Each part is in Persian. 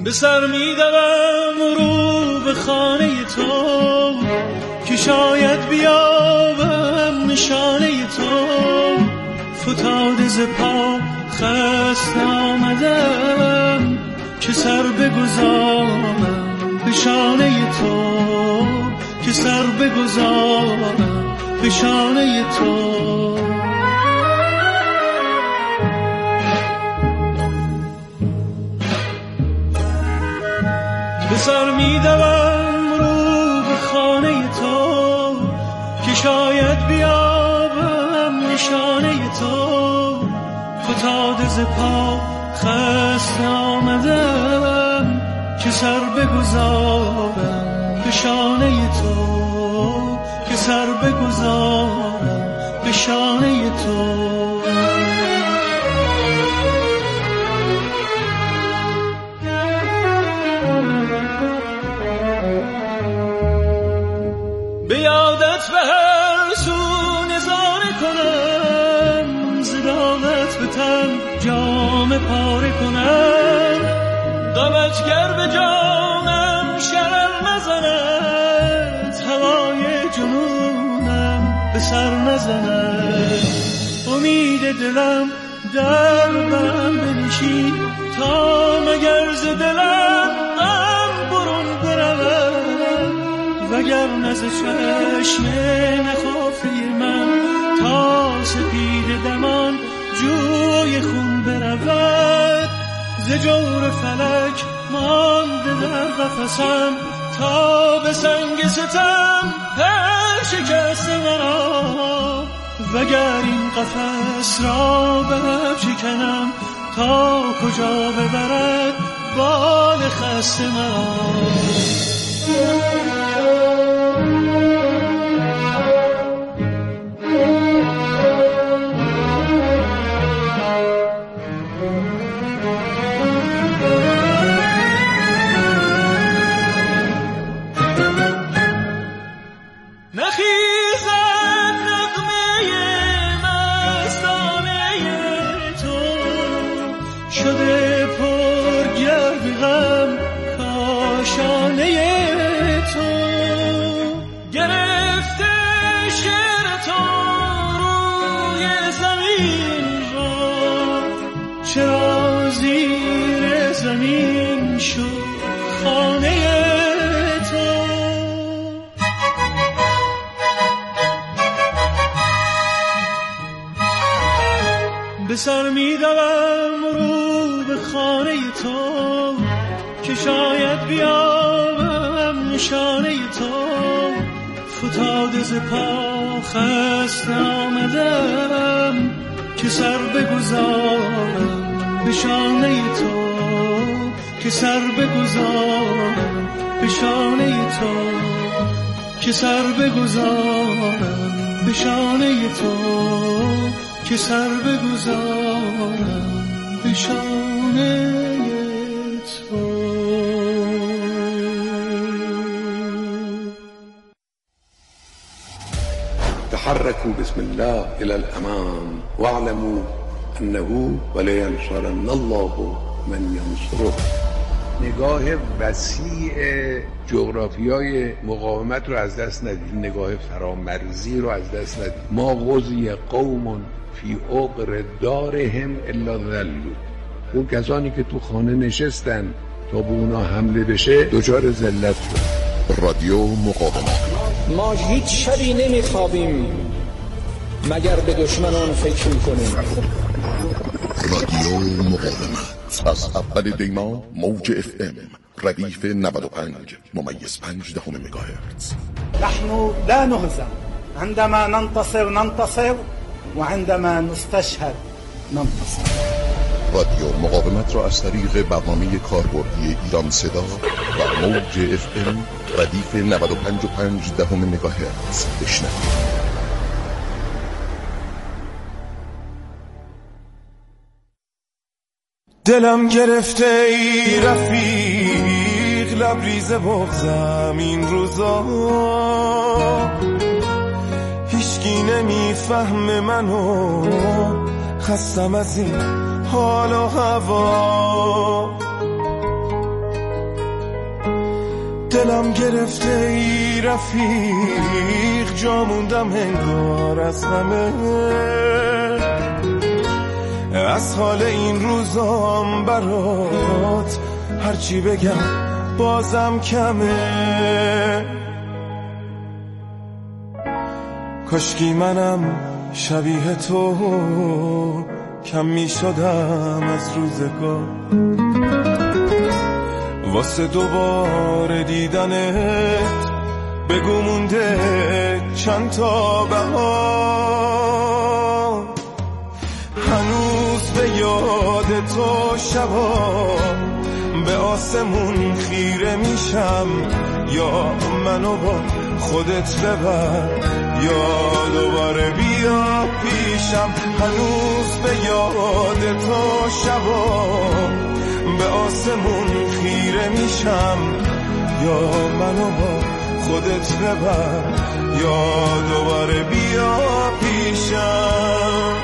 به سر می‌دوم رو به خانه تو که شاید بیابم نشانه تو. فتاده ز پا خسته آمدم که سر بگذارم به شانه تو، که سر بگذارم به شانه تو. به سر می‌دوم رو به خانه تو که شاید بیابم نشانه تو. فتاده ز پا خسته آمدم که سر بگذارم به شانه تو، که سر بگذارم به شانه تو. به یادت به هر سو نظاره کنم، زدامت به تن جام پاره کنم. غمت گر به جانم شرر نزند، هوای جنونم به سر نزند. امید دلم در بم بنشین تا مگر ز دلم غم برون برود، وگر نز چشم نخافته من تا سپید دمان جوی خون برود. ز جور فلک مانده در قفسم تا به سنگ ستم پر شکسته مرا. وگر این قفس را به لب شکنم تا کجا ببرد بال خسته مرا. چرا زیر زمین شد خانه تو. به سر می‌دوم رو به خانه تو که شاید بیابم نشانه تو. فتاده ز پا خسته آمدم که سر بگذارم به شانه تو، که سر بگذارم به شانه تو، که سر بگذارم به شانه تو، که سر بگذارم به شانه تو. تحركوا بسم الله إلى الأمام واعلموا أنه ولينصرن الله من ينصره. نگاه وسیع جغرافیای مقاومت رو از دست ندید، نگاه فرامرزی رو از دست ندید. ما غزی قوم فی عقر دارهم الا ذلوا. اون کسانی که تو خانه نشستن تا به اونا حمله بشه دچار ذلت شد. رادیو مقاومت. ما هیچ شبی نمیخوابیم مگر به دشمنان فکر میکنیم. رادیو مقاومت از اول دیما موج FM ردیف 95 ممیز 5 مگاهرتز. نحن لا نهزم، عندما ننتصر وعندما نستشهد ننتصر. رادیو مقاومت را از طریق برنامه کاربردی ایران صدا و موج FM ردیف 95.5 مگاهرتز بشنوید. دلم گرفته ای رفیق، لبریز بغضم این روزا، هیچکی نمیفهم منو، خستم از این حال و هوا. دلم گرفته ای رفیق، جا موندم انگار از همه، از حال این روزام برات هرچی بگم بازم کمه. کاشکی منم شبیه تو کم می شدم از روزگار، واسه دوباره دیدنت بگو مونده چند تا بهار. هنوز به یاد تو شبا به آسمون خیره میشم، یا منو با خودت ببر یا دوباره بیا پیشم. هنوز به یاد تو شبا به آسمون خیره میشم، یا منو با خودت ببر یا دوباره بیا پیشم.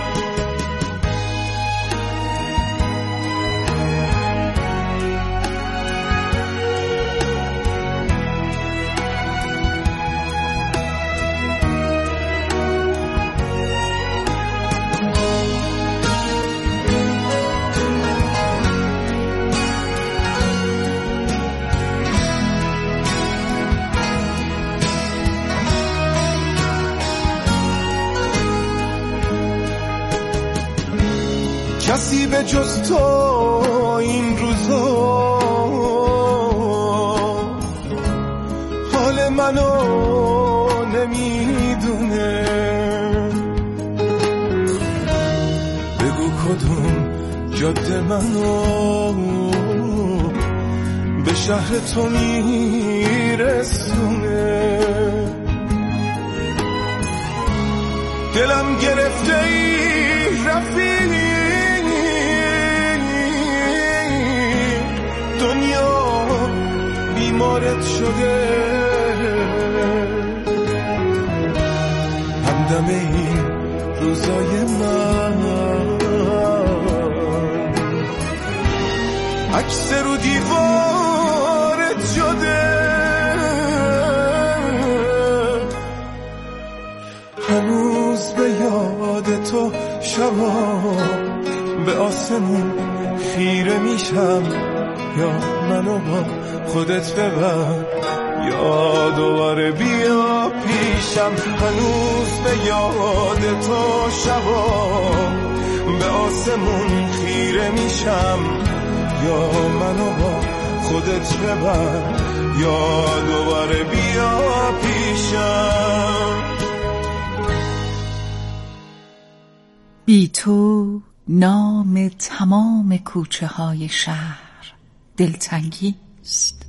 کسی به جز تو این روزا حال منو نمیدونه. بگو کدوم جاده منو به شهر تو میرسونه. دلم گرفته ای رفیق، دنیا بیمارت شده، همدم این روزای من عکس رو دیوارت شده. هنوز به یاد تو شبا به آسمون خیره میشم، یا منو با خودت ببر یا دوباره بیا پیشم. هنوز به یاد تو شبا به آسمون خیره میشم، یا منو با خودت ببر یا دوباره بیا پیشم. بی تو نام تمام کوچه های شهر دلتنگی است.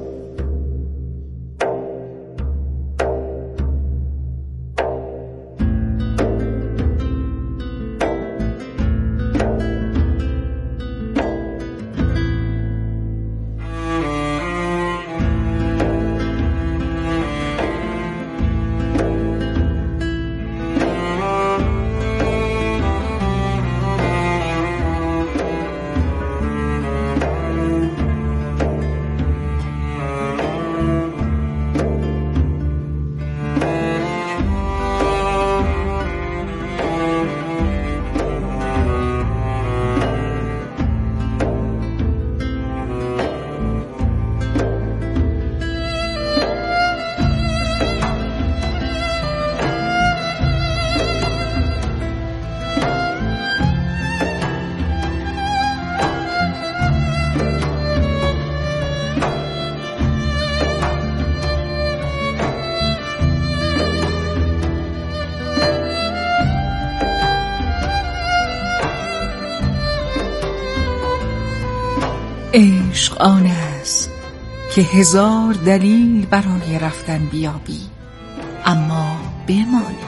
عشق آن است که هزار دلیل برای رفتن بیابی اما بمانی.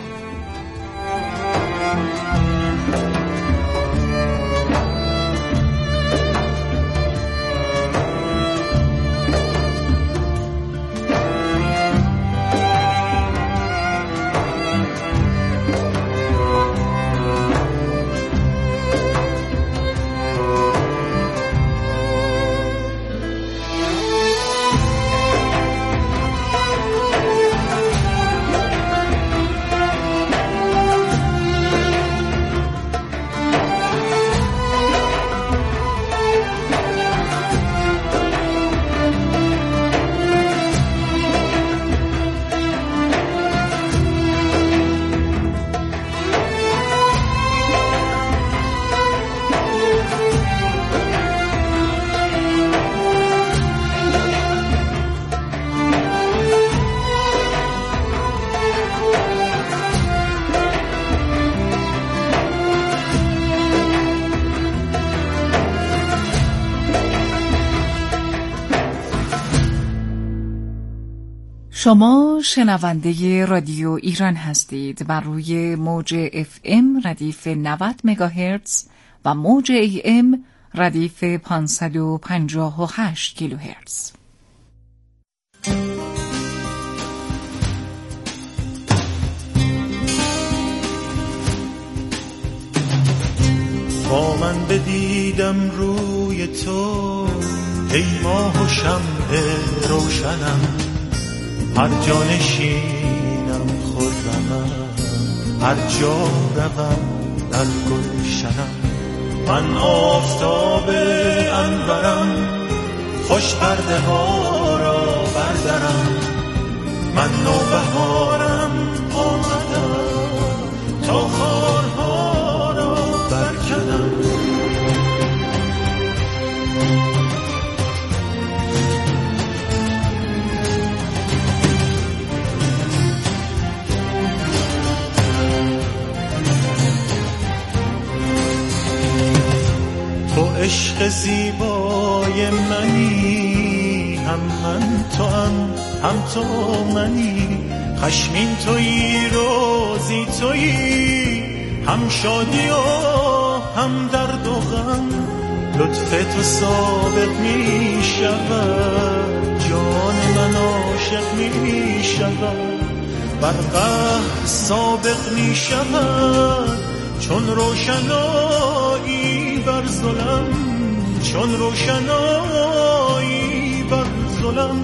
شما شنونده رادیو ایران هستید بر روی موج FM ردیف 90 مگاهرتز و موج AM ردیف 558 کیلوهرتز. با من بدیدم روی تو ای ماه و شمع روشنم، هر جا نشینم خرمم، هر جا روم در گلشنم. من آفتاب انورم، خوش پرده ها را بردارم. من نوبهارم آمدم تا خارها را برکنم. تو عشق زیبای منی، هم من تو هم تو منی. خشمین تویی روزی تویی، هم شادی و هم درد و غم. لطف تو سابق می شود، جان من عاشق می شود. بر قهر سابق می شود، چون روشنایی بر ظلم، چون روشنایی بر ظلم.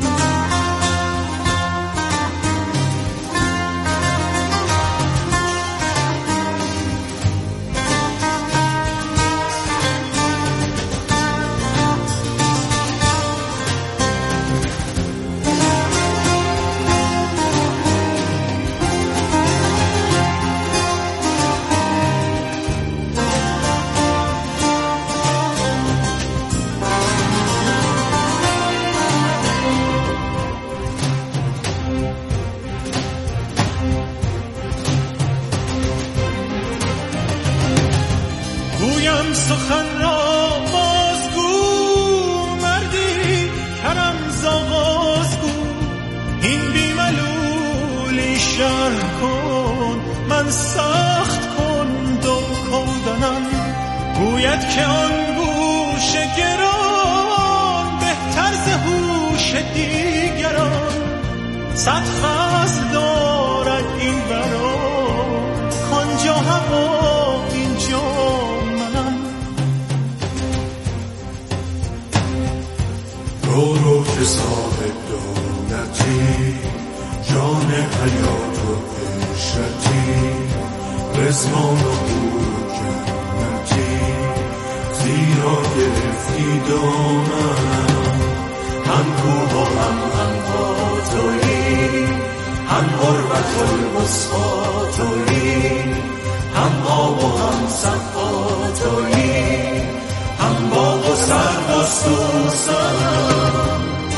سخن را بازگو، مردی کرم زاغازگو. این بیملولی شرح کن، من سخت کن دو کودنم. گوید که آن گوش گران، بهتر ز هوش دیگران. صد فصل دارد این برا، کانجا هوا اینجا. رو که صاحب دولتی، جان حیات و عشرتی. رزوان و حور جنتی، زیرا گرفتی دامنم. هم کوه و هم تویی، هم غربت المصفا تویی. هم آب و هم صفا تویی، هم باغ و سرو و سوسنم.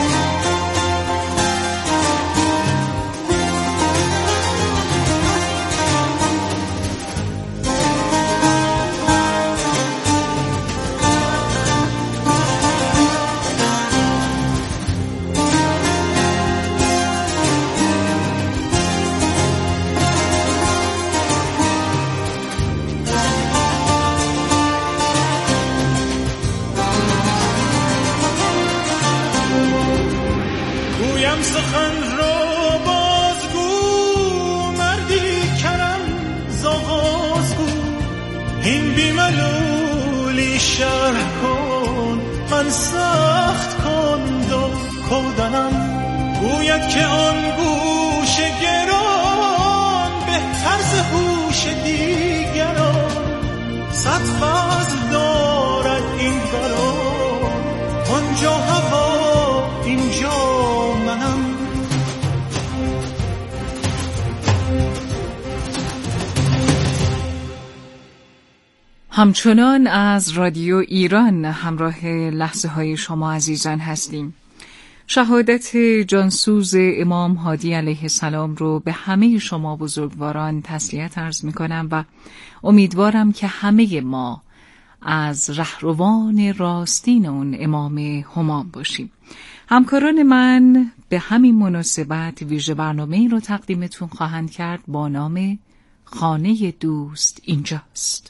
سخن را بازگو، مردی کرم زاغازگو. این بیملولی شرح کن، من سخت کن دو کودنم. گوید که آن گوش گران، بهتر ز هوش دیگران. صد فضل دارد این بران، آنجا هوا اینجا منم. همچنان از رادیو ایران همراه لحظه های شما عزیزان هستیم. شهادت جانسوز امام هادی علیه السلام رو به همه شما بزرگواران تسلیت عرض می کنم و امیدوارم که همه ما از رهروان راستین اون امام همام باشیم. همکاران من به همین مناسبت ویژه برنامه‌ای رو تقدیمتون خواهند کرد با نام خانه دوست اینجاست.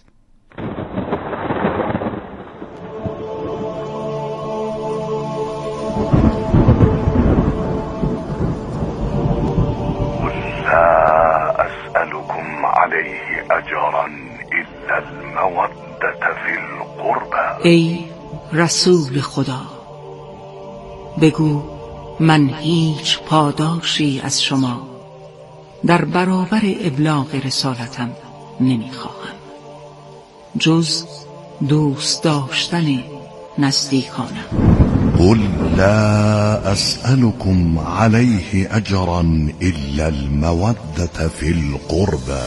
لا أسألكم عليه أجرا إلا المودة في القربى. ای رسول خدا، بگو من هیچ پاداشی از شما در برابر ابلاغ رسالتم نمیخواهم جز دوست داشتن نزدیکانم. قل لا أسألكم عليه أجرا إلا المودة في القربى.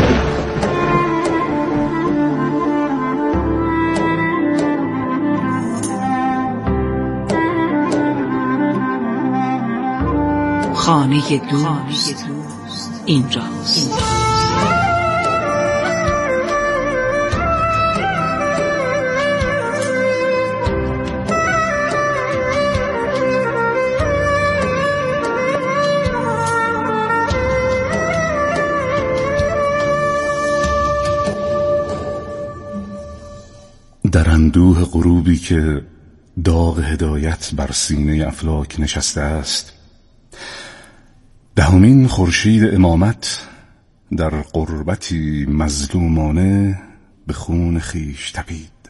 خانه دوست اینجاست. در اندوه غروبی که داغ هدایت بر سینه افلاک نشسته است، دهمین خورشید امامت در قربتی مظلومانه به خون خویش تپید.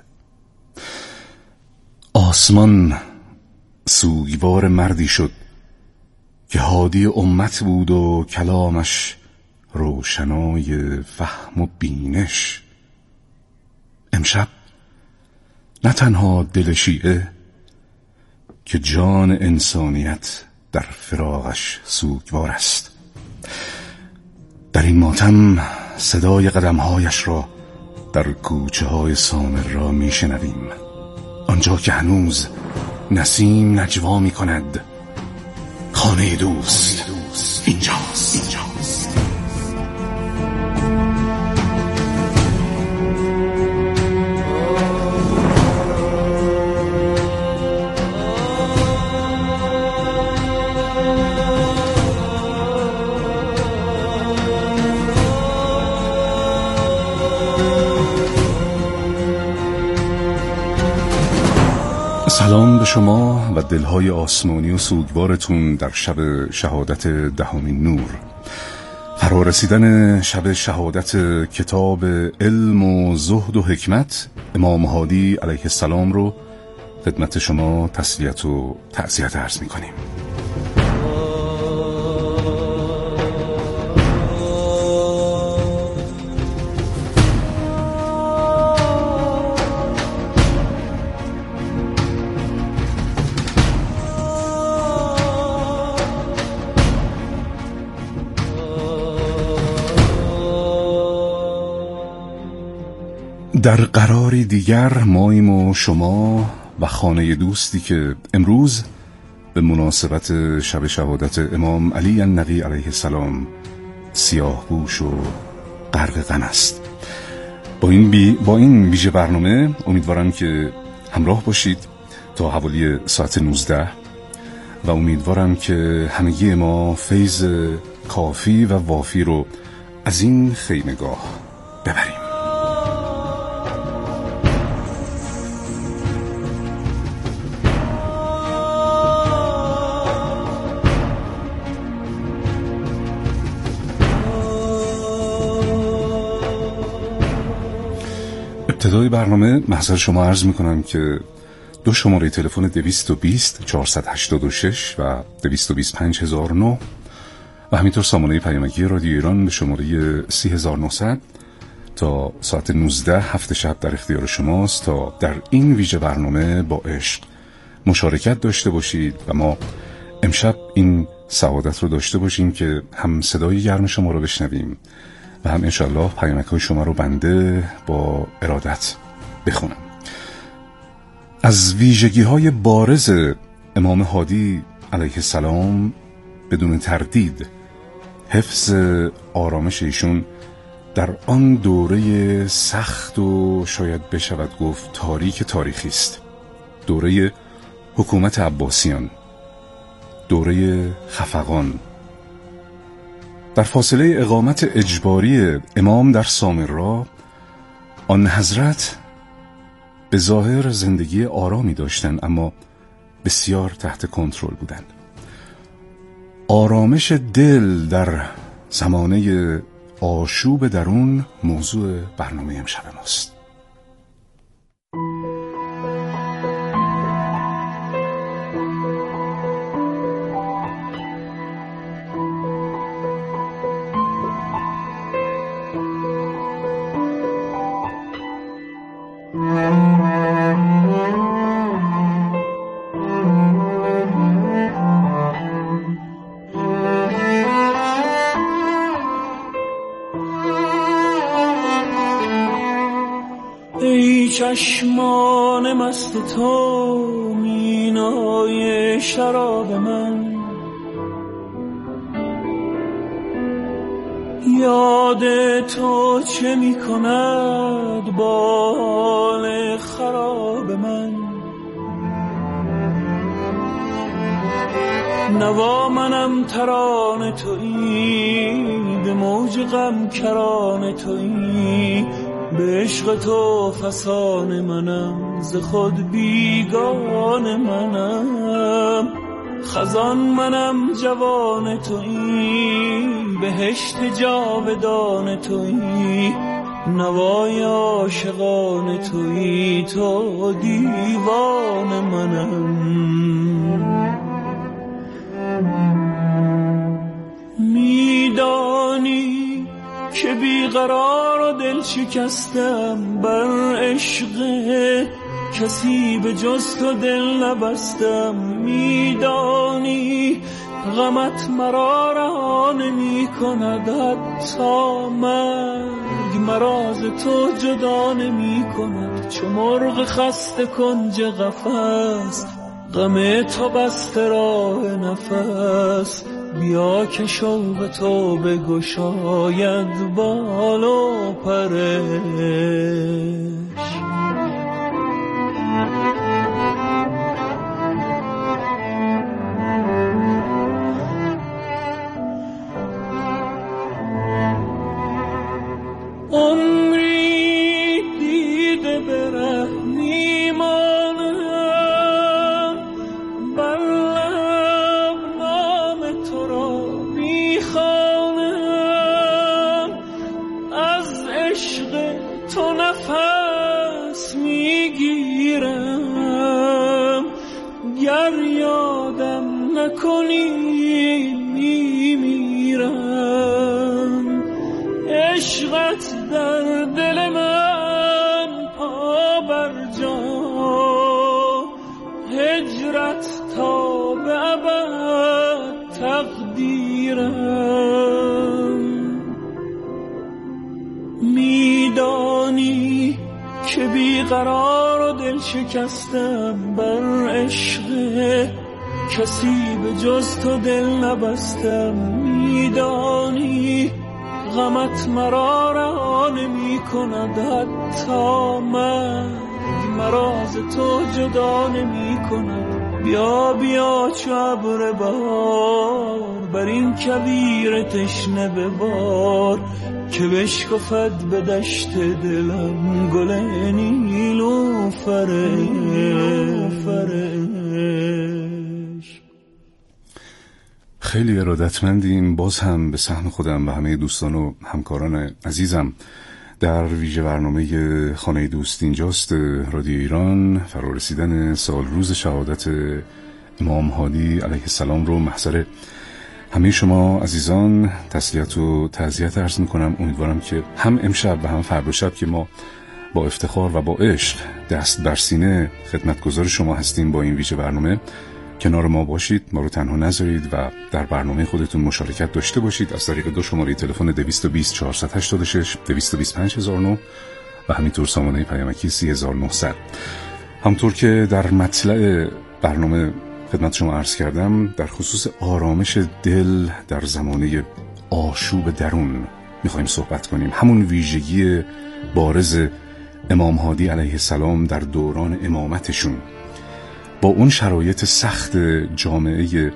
آسمان سوگوار مردی شد که هادی امت بود و کلامش روشنای فهم و بینش. امشب نه تنها دل شیعه که جان انسانیت در فراقش سوگوار است. در این ماتم صدای قدمهایش را در کوچه های سامرا می شنویم، آنجا که هنوز نسیم نجوا می کند. خانه دوست اینجاست. سلام به شما و دلهای آسمانی و سوگوارتون در شب شهادت دهمین نور. فرارسیدن شب شهادت کتاب علم و زهد و حکمت امام هادی علیه السلام رو خدمت شما تسلیت و تعزیت عرض می‌کنیم. در قراری دیگر ماییم و شما و خانه دوستی که امروز به مناسبت شب شهادت امام علی النقی علیه السلام سیاه پوش و غرق غم است. با این ویژه برنامه امیدوارم که همراه باشید تا حوالی ساعت 19 و امیدوارم که همگی ما فیض کافی و وافی رو از این خیمگاه ببریم. ابتدای برنامه محضر شما عرض میکنم که دو شماره تلفن 220 486 و 225009 و همینطور سامانه پیامکی رادیو ایران به شماره 30900 تا ساعت 19 هفت شب در اختیار شماست تا در این ویژه برنامه با عشق مشارکت داشته باشید و ما امشب این سعادت رو داشته باشیم که هم صدای گرم شما رو بشنویم و هم انشالله پیامک‌های شما رو بنده با ارادت بخونم. از ویژگی‌های بارز امام هادی علیه السلام بدون تردید حفظ آرامش ایشون در آن دوره سخت و شاید بشود گفت تاریک تاریخی است، دوره حکومت عباسیان دوره خفقان. در فاصله اقامت اجباری امام در سامرا، آن حضرت به ظاهر زندگی آرامی داشتند، اما بسیار تحت کنترل بودند. آرامش دل در زمانه آشوب درون موضوع برنامه امشب ماست. چشمان مست تو مینای شراب من، یاد تو چه می کند با حال خراب من. نوا منم ترانه تویی، به موج غم کرانه تویی، به عشق تو فسان منم، ز خود بیگان منم. خزان منم جوان تویی، بهشت جاودان تویی، نوای عاشقان تویی، تو دیوان منم. میدانی که بیقرار و دل شکستم، بر عشق کسی به جز تو دل نبستم. میدانی غمت مرا رها نمی کند، حتی مرگ مرا ز تو جدا نمی کند. چو مرغ خسته کنج قفس، غم تو بسته راه نفس. بیا که شوق تو بگشاید بال و پرش. عمری دیده بره میمانم، بر لب نام تو را میخوانم. از عشق تو نفس میگیرم، گر یادم نکنی میمیرم. عشقت در دل من پا بر جا، هجرت تا به ابد تقدیرم. میدانی که بیقرار و دل شکستم، بر عشق کسی به جز تو دل نبستم. میدانی غمت مرا رها نمی کند، حتی مرگ مرا ز تو جدا نمی کند. بیا بیا چو ابر بهار، بر این کویر تشنه ببار، که بشکفد به دشت دلم گل نیلوفرش. خیلی ارادتمندیم باز هم به سهم خودم و همه دوستان و همکاران عزیزم در ویژه برنامه خانه دوست اینجاست رادیو ایران. فرا رسیدن سال روز شهادت امام هادی علیه السلام رو محضر همه شما عزیزان تسلیت و تعزیت عرض میکنم. امیدوارم که هم امشب و هم فردا شب که ما با افتخار و با عشق دست بر سینه خدمتگزار شما هستیم با این ویژه برنامه، کنار ما باشید، ما رو تنها نذارید و در برنامه خودتون مشارکت داشته باشید از طریق دو شماره تلفن 220 486 225 009 و همینطور سامانه پیامکی 3900. همطور که در مطلع برنامه خدمت شما عرض کردم، در خصوص آرامش دل در زمانه آشوب درون میخوایم صحبت کنیم. همون ویژگی بارز امام هادی علیه السلام در دوران امامتشون با اون شرایط سخت جامعه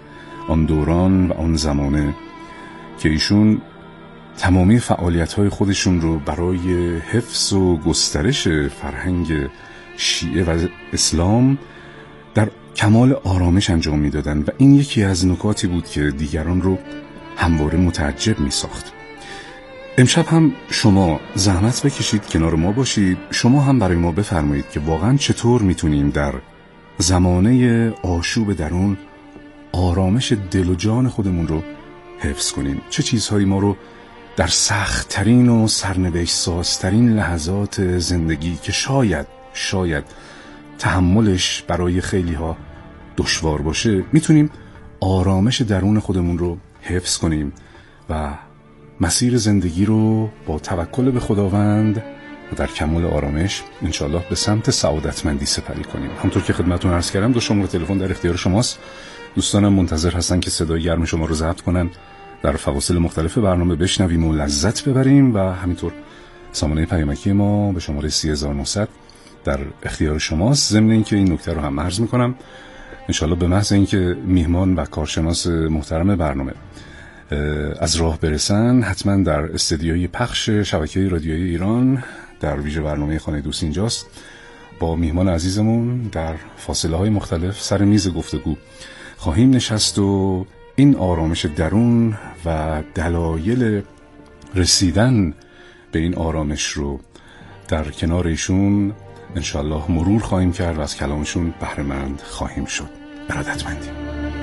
آن دوران و آن زمانه که ایشون تمامی فعالیت‌های خودشون رو برای حفظ و گسترش فرهنگ شیعه و اسلام در کمال آرامش انجام می‌دادن و این یکی از نکاتی بود که دیگران رو همواره متعجب می‌ساخت. امشب هم شما زحمت بکشید کنار ما باشید، شما هم برای ما بفرمایید که واقعا چطور میتونیم در زمانه آشوب درون آرامش دل و جان خودمون رو حفظ کنیم، چه چیزهایی ما رو در سخت‌ترین و سرنوشت سازترین لحظات زندگی که شاید تحملش برای خیلی ها دشوار باشه میتونیم آرامش درون خودمون رو حفظ کنیم و مسیر زندگی رو با توکل به خداوند و در کمال آرامش انشالله به سمت سعادتمندی سپری کنیم. همونطور که خدمتتون عرض کردم 2 شماره تلفن در اختیار شماست. دوستانم منتظر هستن که صدای گرم شما رو ضبط کنن، در فواصل مختلف برنامه بشنویم و لذت ببریم و همینطور سامانه پیامکی ما به شماره 30900 در اختیار شماست. ضمن اینکه این نکته رو هم عرض میکنم انشالله به محض اینکه میهمان و کارشناس محترم برنامه از راه برسن حتما در استدیوی پخش شبکه رادیویی ایران در ویژه برنامه خانه دوست اینجاست با میهمان عزیزمون در فاصله های مختلف سر میز گفتگو خواهیم نشست و این آرامش درون و دلایل رسیدن به این آرامش رو در کنار ایشون انشالله مرور خواهیم کرد و از کلامشون بهره مند خواهیم شد. ارادتمندیم.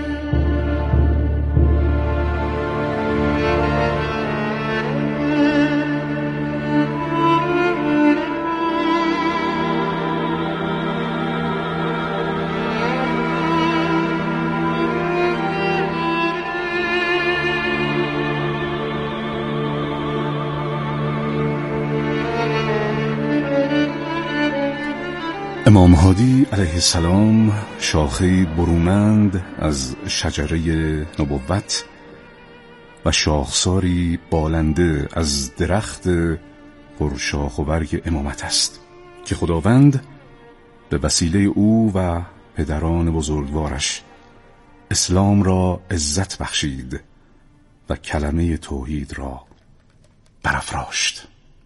امام هادی علیه السلام شاخه برونند از شجره نبوت و شاخساری بالنده از درخت پرشاخ و برگ امامت است که خداوند به وسیله او و پدران بزرگوارش اسلام را عزت بخشید و کلمه توحید را برافراشت.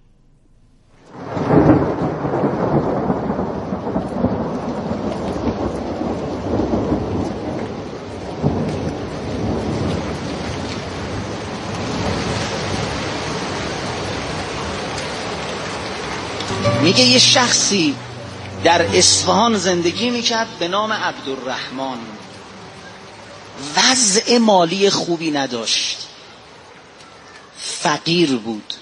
میگه یه شخصی در اصفهان زندگی میکرد به نام عبدالرحمن. وضع مالی خوبی نداشت، فقیر بود.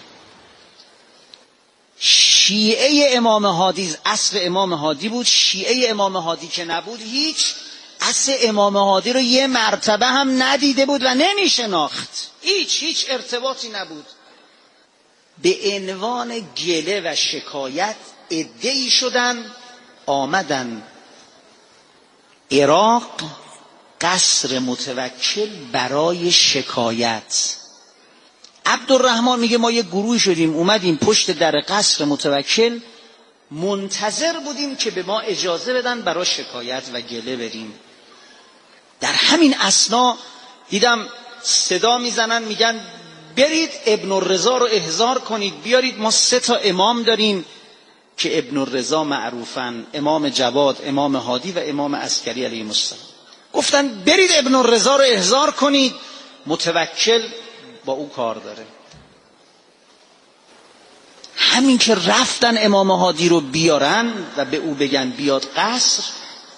شیعه امام هادی، اصل امام هادی بود. شیعه امام هادی که نبود هیچ، اصل امام هادی رو یه مرتبه هم ندیده بود و نمیشناخت، هیچ ارتباطی نبود. به عنوان گله و شکایت عده‌ای شدن آمدن عراق قصر متوکل برای شکایت. عبدالرحمن میگه ما یه گروه شدیم اومدیم پشت در قصر متوکل منتظر بودیم که به ما اجازه بدن برای شکایت و گله بریم. در همین اثنا دیدم صدا میزنن میگن برید ابن الرضا رو احضار کنید بیارید، ما 3 امام داریم که ابن الرضا معروفن، امام جواد، امام هادی و امام عسکری علیه السلام. گفتن برید ابن الرضا رو احضار کنید، متوکل با او کار داره. همین که رفتن امام هادی رو بیارن و به او بگن بیاد قصر،